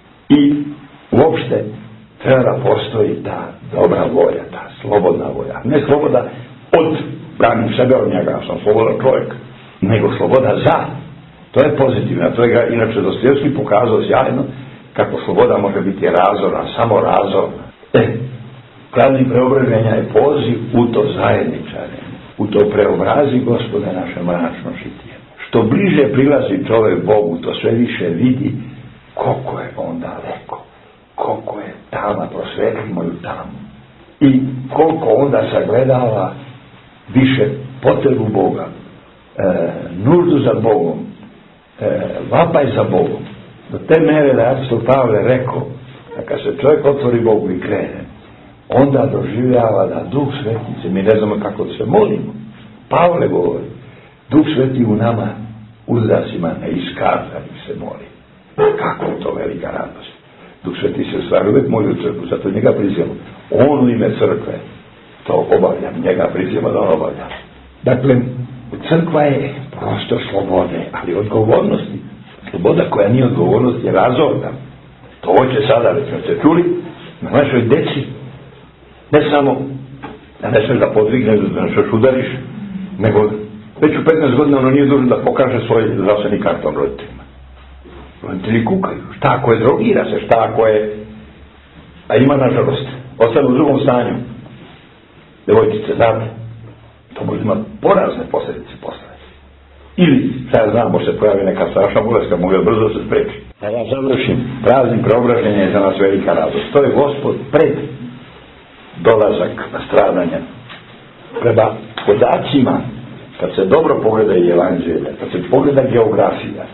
I uopšte treba da postoji ta dobra volja, ta slobodna volja. Ne sloboda od, branim sebe od njega, sam slobodan čovjek, nego sloboda za. To je pozitivno. To je ga inače Dostojevski pokazao sjajno kako sloboda može biti razorna, samo razorna. E, praznik preobraženja je poziv u to zajedničarenje, u to preobrazi, Gospode, naše mračno žitije. Što bliže prilazi čovjek Bogu, to sve više vidi koliko je on daleko, koliko je tama, prosvetli moju tamu. I koliko onda sagledava više potrebu Boga, e, nuždu za Bogom, e, vapaj za Bogom. Do te mere da je apostol Pavle rekao da kad se čovjek otvori Bogu i krene, onda doživljava da Duh Sveti, mi ne znamo kako da se molimo. Pavle govori, Duh Sveti u nama uzdasima neiskazanih se moli. Kako je to velika radost. Duh Sveti se stvari uvijek moli u crkvu, zato njega prizivamo. On u ime crkve to obavlja, njega prizivamo da on obavlja. Dakle, crkva je prosto slobode, ali odgovornosti. Sloboda koja nije odgovornost je razorna. To hoće sada, već smo se čuli, na našoj deci, ne samo da ne smeš da podvigneš, da ne smeš udariš, nego već u petnaest godina ono nije dužno da pokaže svoj zdravstveni karton roditeljima. Roditelji kukaju. Šta ako je drogira se, šta ako je, a ima nažalost, ostane u drugom stanju, devojčice, znate, to može imati porazne posljedice posle. Ili, šta ja znam, može se pojavi neka strašna bolest, može brzo se spreči. Da ja završim, praznik preobraženja je za nas velika radost. To je Gospod pred dolazak na stradanje. Prema podacima, kad se dobro pogleda i evanđelje, kad se pogleda geografija,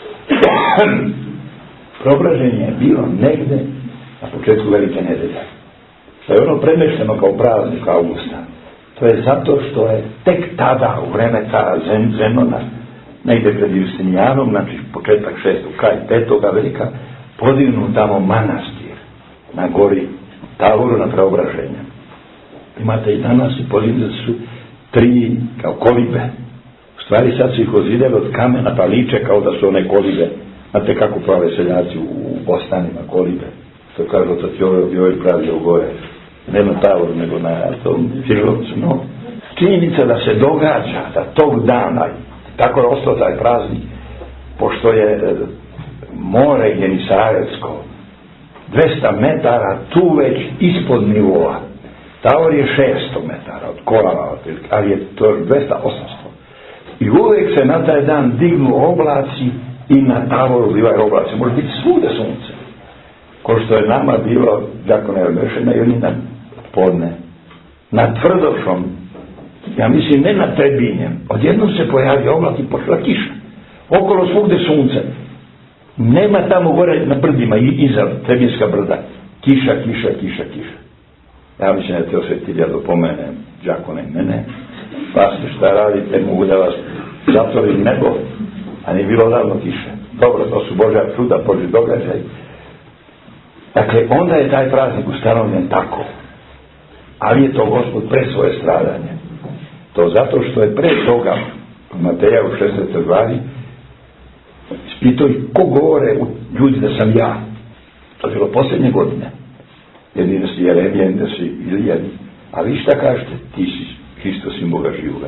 preobraženje je bilo negde na početku velike nedelje. To je ono premešteno kao praznik Augusta. To je zato što je tek tada, u vreme cara Zenona, negde pred Justinijanom, znači početak šestog, kraj petoga velika, podignu tamo manastir na gori Tavoru na preobraženje. Imate i danas i podignu su tri kao kolibe. U stvari sad su ih ozideli od kamena pa liče kao da su one kolibe. Znate kako prave seljaci u Bostanima kolibe. Što kažu otac Jovoj pravio gore. Ne na Tavoru, nego na tom Fižovcu. No, činjenica da se događa da tog dana, tako je ostao taj praznik, pošto je more Genisarevsko dvesta metara tu već ispod nivoa. Tavor je šesto metara od kolana, ali je to dvesta osamsto. I uvijek se na taj dan dignu oblaci i na Tavoru bivaju oblaci. Može biti svuda sunce. Ko što je nama bilo, jako neodmešena, i oni na podne. Na Tvrdošom, ja mislim ne na Trebinjem, odjednom se pojavi oblak i počela kiša. Okolo svugde sunce. Nema tamo gore na brdima, iza Trebinska brda. Kiša, kiša, kiša, kiša. Ja mislim da te osvetilja dopomene, đakone i mene. Pasti šta radite, mogu da vas zatvorim nebo, a nije bilo davno kiše. Dobro, to su Božja čuda, Božji događaj. Dakle, onda je taj praznik ustanovljen tako. Ali je to Gospod pre svoje stradanje. To zato što je pre toga, Mateja u šesnaestoj glavi, ispitao ih ko govore ljudi da sam ja. To je bilo posljednje godine. Jedni da si Jeremija, da si Ilija. A vi šta kažete? Ti si Hristos i Boga živoga.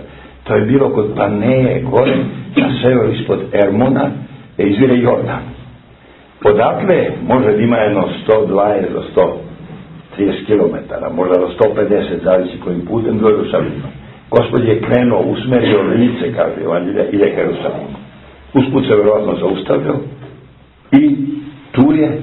To je bilo kod Paneje gore, na sever ispod Ermona, je izvire Jordan. Odatle može da ima jedno sto dvadeset do sto trideset kilometara, možda do sto pedeset, zavisi kojim putem do Jerusalima. Gospod je krenuo, usmerio lice, kaže Evanđelja, ide ka Jerusalimu. Usput se verovatno zaustavljao i tu je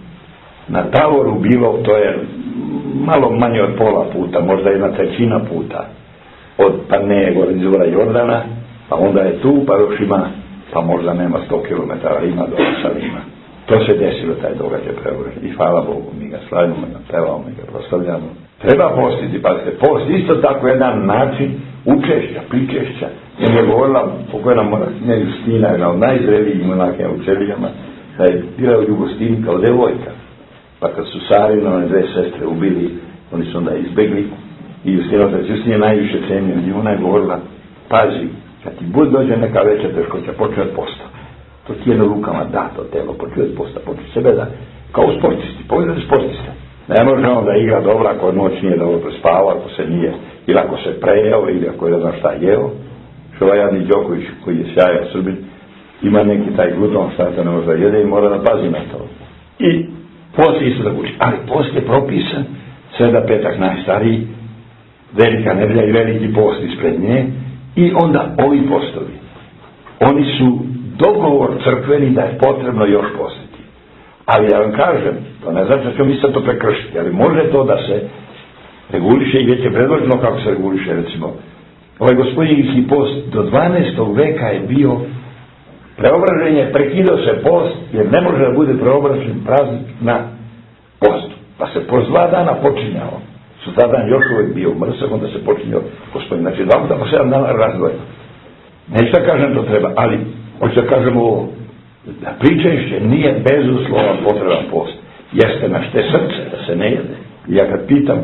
na Tavoru bilo, to je malo manje od pola puta, možda jedna trećina puta od Paneje gore izvora Jordana, pa onda je tu, pa još ima, pa možda nema sto kilometara, ima do Jerusalima. To se desilo, taj događaj preobraženja. I hvala Bogu, mi ga slavimo, mi ga pevamo, mi ga proslavljamo. Treba postiti, pazite, post isto tako jedan način učešća, pričešća. Jer je govorila pokojna monahkinja Justina, jedna od najzrelijih monahkinja u Čelijama, da je bila u Jugostini kao devojka. Pa kad su Sarinove dve sestre ubili, oni su onda izbegli i Justina, da Justina je najviše cenio, i ona je govorila, pazi, kad ti bud dođe neka veća teškoća, počne od posta. To ti je na rukama dato telo, počne od posta, počne sebe da, kao sportisti, pogledajte sportiste. Ne može on da igra dobro ako noć nije dobro prespavao, ako se nije, ili ako se prejeo, ili ako je da zna šta jeo. Što ovaj Jadni Đoković, koji je sjajan Srbin, ima neki taj gluton šta to ne može da jede i mora da pazi na to. I post isto da uči, ali post je propisan, sreda, petak najstariji, velika nedelja i veliki post ispred nje, i onda ovi postovi. Oni su dogovor crkveni da je potrebno još postiti. Ali ja vam kažem, to ne znači da ćemo mi sad to prekršiti, ali može to da se reguliše i već je predloženo kako se reguliše, recimo. Ovaj gospodinski post do dvanaestog veka je bio preobraženje, prekidao se post, jer ne može da bude preobražen praznik na postu. Pa se post dva dana počinjao. Sutradan još uvijek bio mrsak, onda se počinjao gospodin. Znači dva puta po sedam dana razdvojeno. Neću da kažem to treba, ali hoću da kažem ovo, da pričešće nije bezuslovan potreban post. Jeste na šte srce, da se ne jede. I ja kad pitam,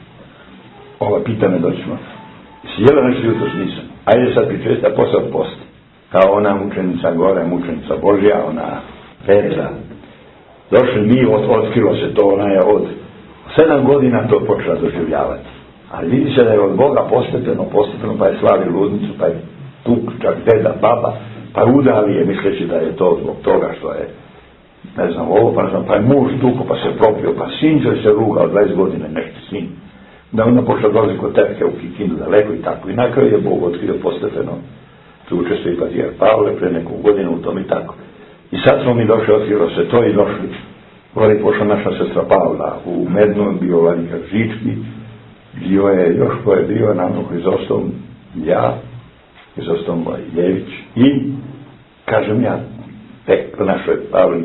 ova pita me doćemo, si jela nešto jutros nisam, ajde sad pričešće, a posao post. Kao ona mučenica gore, mučenica Božja, ona Petra. Došli mi, od, otkrilo se to, ona je od sedam godina to počela doživljavati. Ali vidi se da je od Boga postepeno, postepeno, pa je slavi ludnicu, pa je tuk, čak deda, baba, pa udali je misleći da je to zbog toga što je, ne znam, ovo, pa ne znam, pa je muž tuko, pa se propio, pa sin će se ruga od dvadeset godine, nešto sin. Da onda pošla dolazi kod tetke u Kikindu daleko i tako. I na kraju je Bog otkrio postepeno, tu učestvuje i patrijarh Pavle pre neku godinu u tom i tako. I sad smo mi došli, otkrilo se to i došli. Gore je pošla naša sestra Pavla, u Mednu bio Vladika Žički, bio je, još ko je bio, naravno Hrizostom, ja, Hrizostom Ljević, i, kažem ja, tek po našoj Pavli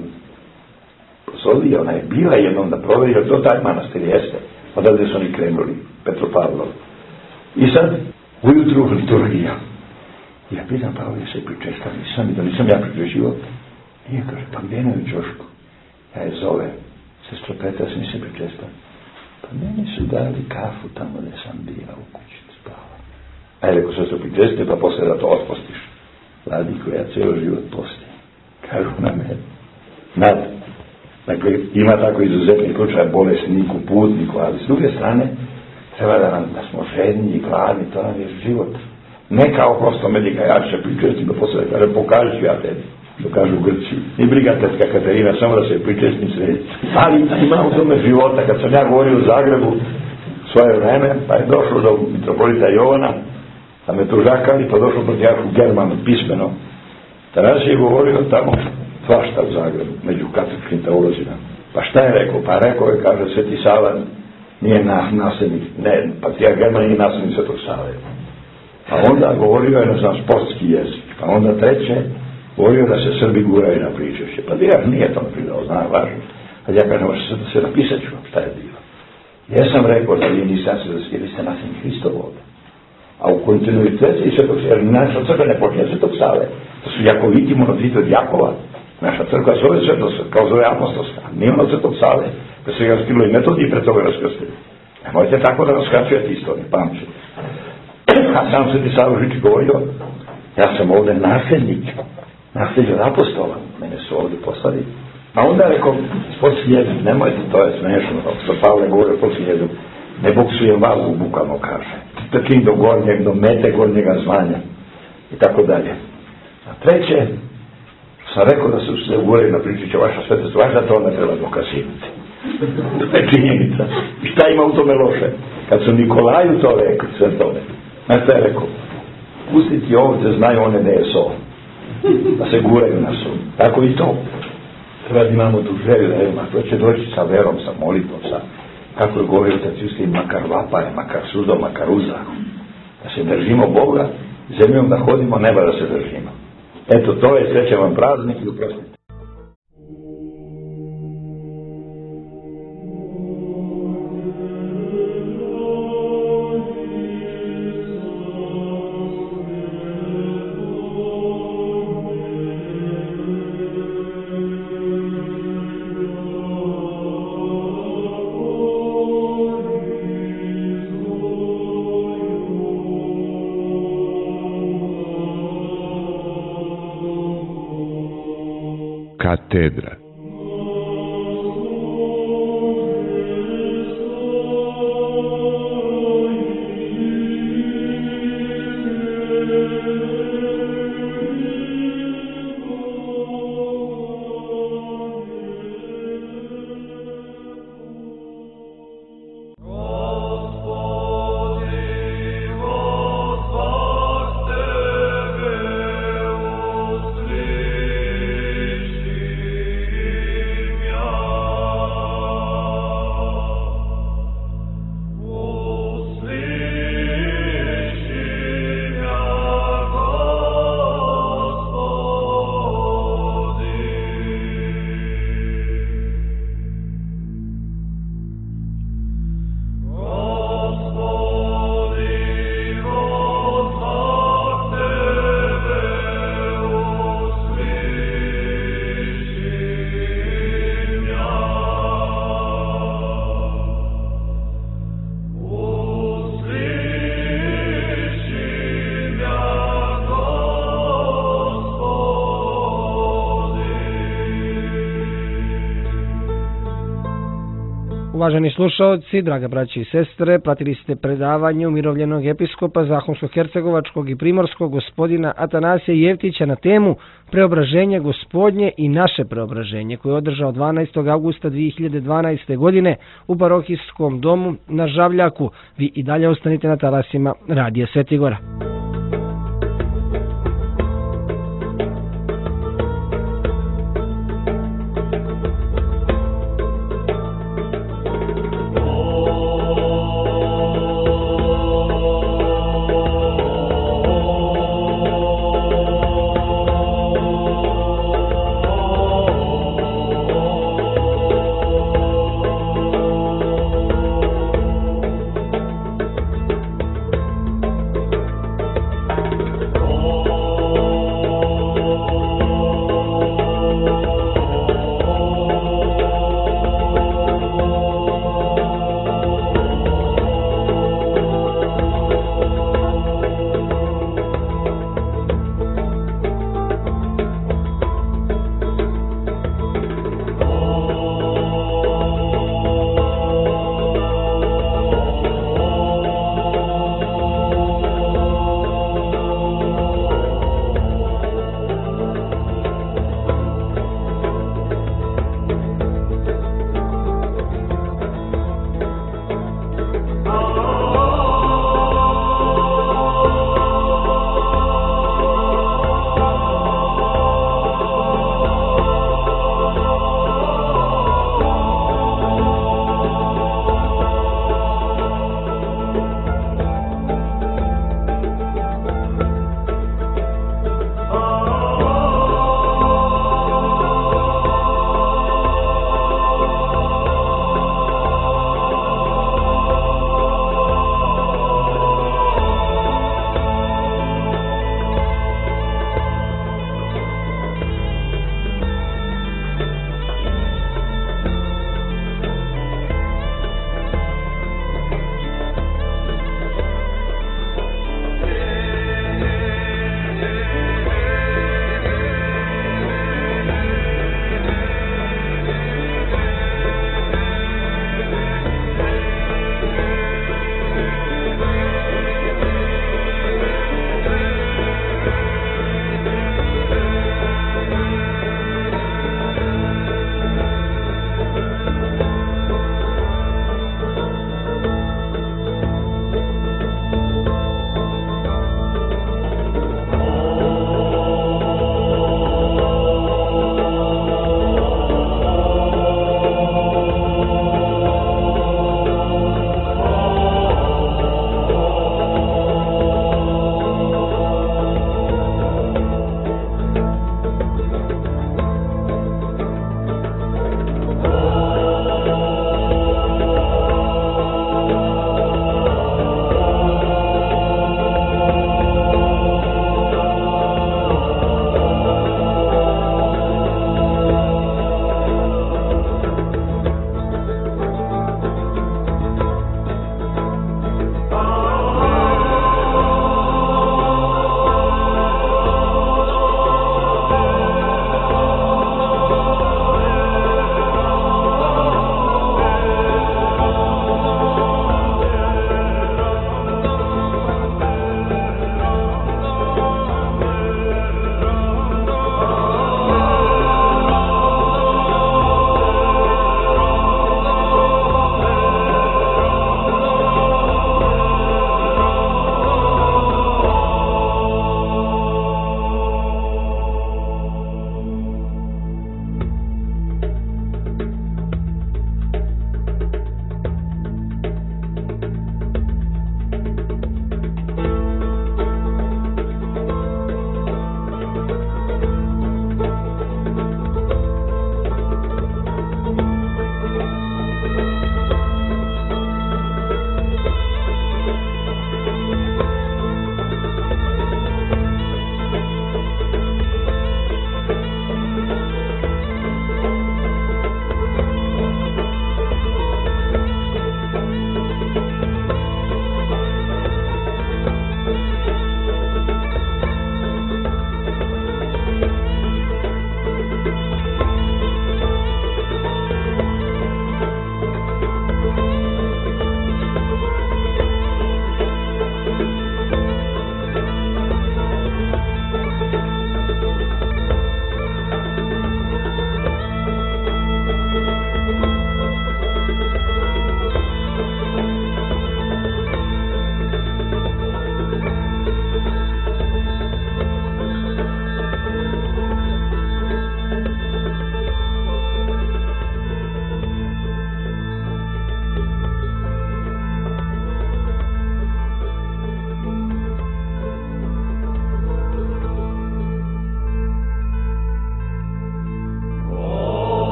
posodili, ona je bila jednom da proveri, jer to taj manastir jeste, odavde su oni krenuli, Petropavlov. I sad, ujutru liturgija. Ja pitam Pavli, ja se pričeštam, nisam, i da nisam ja pričešio. Nije, kaže, pa Gdjenović Joško. Ja je zove, sestro Petra, sam mi se pričestam. Pa meni su dali kafu tamo gdje sam bila u kući spava. A je rekao, sestro pričeste, pa posle da to otpostiš. Vladiko, ja cijelo život postim. Kažu na mene. Nad. Dakle, ima tako izuzetni slučaj bolesniku, putniku, ali s druge strane, treba da, nam, da smo žedni i gladni, to nam je život. Ne kao prosto medika, ja će pričesti, da posle kaže, pokaži ću ja tebi. To kažu u Grčiji. I briga tetka Katarina, samo da se pričestim sredi. Ali ima u tome života, kad sam ja govorio u Zagrebu svoje vreme, pa je došlo do mitropolita Jovana, da me tužakali, pa došlo proti Jaku Germanu pismeno. Taras je govorio tamo svašta u Zagrebu, među katoličkim teolozima. Pa šta je rekao? Pa rekao je, kaže, Sveti Sava nije nasljednik, ne, Patrijarh German nije nasljednik Svetog Save. Pa onda govorio je, ne znam, sportski jezik. Pa onda treće, govorio da se Srbi guraju na pričešće. Pa ja nije to pridao, zna, važno. A ja kažem, što se napisat ću vam šta je bilo. Ja sam rekao da vi niste ili ste nasljednik Hristovog. A u kontinuiteti Svetog Save, jer naša crkva ne počinje Svetog Save. To su Jakoviti, monofiti od Jakova. Naša crkva zove Svetog Save, kao zove apostolska. Nije ono Svetog Save, da se ga skilo i metodi i pre toga raskrstili. Nemojte tako da raskraćujete istoriju, pamćete. A sam Sveti Sava Žički govorio, ja sam ovdje nasljednik, nasljeđen apostola, mene su ovdje poslali. A onda rekao, sportski jezik, nemojte, to je smešno, što Pavle govori o sportski jezik. ne boksuje vagu, bukvalno kaže. Trkim do gornjeg, do mete gornjega zvanja i tako dalje. A treće, sam rekao da su se ugurali na priču će vaša svetost, vaša to ne treba dokazivati. To je činjenica. I šta ima u tome loše? Kad su Nikolaju to rekli, sve tome, znaš šta je rekao? Pustiti ovce, znaju one da je so. Da se guraju na so. Tako i to. Treba da imamo tu želju, da ima, to će doći sa verom, sa molitvom, sa, kako je govorio Tacijski, makar vapaje, makar sudo, makar uzahom. Da se držimo Boga, zemljom da hodimo, neba da se držimo. Eto, to je, srećan vam praznik i uprostite. Katedra. Uvaženi slušalci, draga braći i sestre, pratili ste predavanje umirovljenog episkopa Zahumsko-hercegovačkog i primorskog gospodina Atanasija Jevtića na temu Preobraženje Gospodnje i naše preobraženje, koje je održao dvanaestog avgusta dvije hiljade dvanaeste. godine u parohijskom domu na Žavljaku. Vi i dalje ostanite na talasima Radija Svetigora.